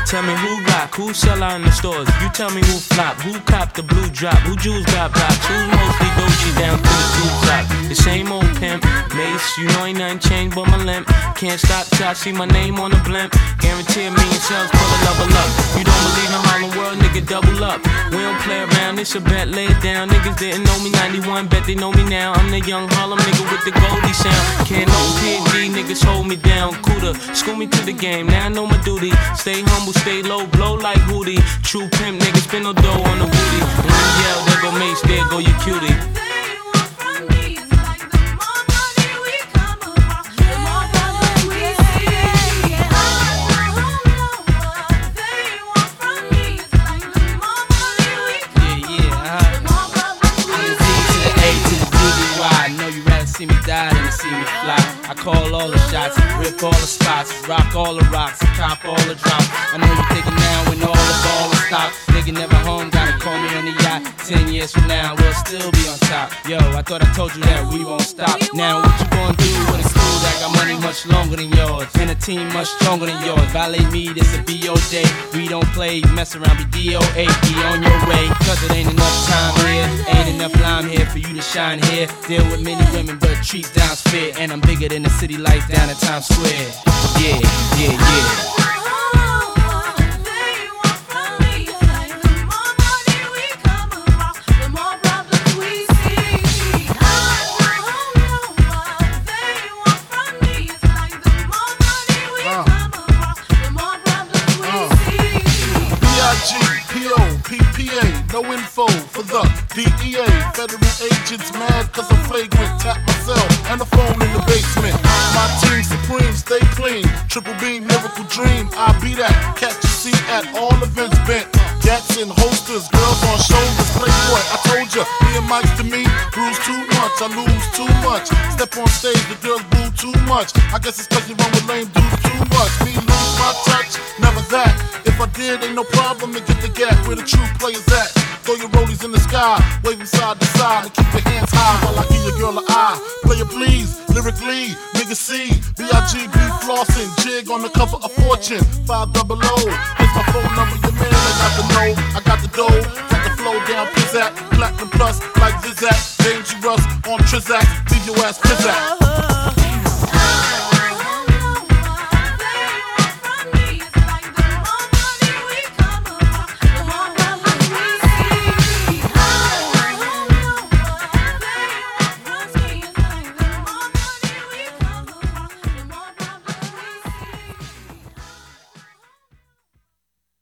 Tell me who rock, who sell out in the stores. You tell me who flop, who cop the blue drop, who jewels got blocks, who's mostly Dolce down to the two top. The same old pimp, Mace, you know ain't nothing changed but my limp. Can't stop till I see my name on the blimp. Guarantee a million sales, pull a level up. You don't believe in Harlem World, nigga, double up. We don't play around, it's a bet, lay it down. Niggas didn't know me 91, bet they know me now. I'm the young Harlem nigga with the Goldie sound. Can't no PhD, niggas hold me down. Cooler, school me to the game, now I know my duty. Stay humble, stay low, blow like Hootie. True pimp, niggas spin no dough on the booty. When you yell, there go Mace, there go your cutie. See me die than to see me fly. I call all the shots, rip all the spots, rock all the rocks, cop all the drops. I know you thinking now when all the ball is stopped. Nigga never home, gotta call me on the yacht. 10 years from now, we'll still be on top. Yo, I thought I told you that we won't stop. Now what you gonna do with a school that got money much longer than yours, and a team much stronger than yours? Violate me, this a BO day. We don't play, mess around, be DOA. Be on your way, cause it ain't enough time here. Ain't enough lime here for you to shine here. Deal with many women, but treat down's fair. And I'm bigger than the city lights down at Times Square. Yeah, yeah, yeah. No info for the DEA. Federal agents mad cause I'm flagrant. Tap myself and the phone in the basement. My team supreme, stay clean. Triple beam, miracle dream. I be that. Catch a seat at all events bent. Gats in holsters, girls on shoulders. Playboy, I told ya, me and Mike's to me. Bruise too much, I lose too much. Step on stage, the girls boo too much. I guess it's cause you run with lame dudes too much. Me lose my touch, never that. If I did, ain't no problem to get the gap where the true players at. Throw your rollies in the sky, wave them side to side, and keep your hands high while I give your girl an eye. Player please, lyrically, nigga C, B.I.G.B. flossing, jig on the cover of Fortune, 500. Here's my phone number, your man, I got the know, I got the dough, got the flow down, pizzazz, platinum plus, like Zizak, dangerous on Trizak,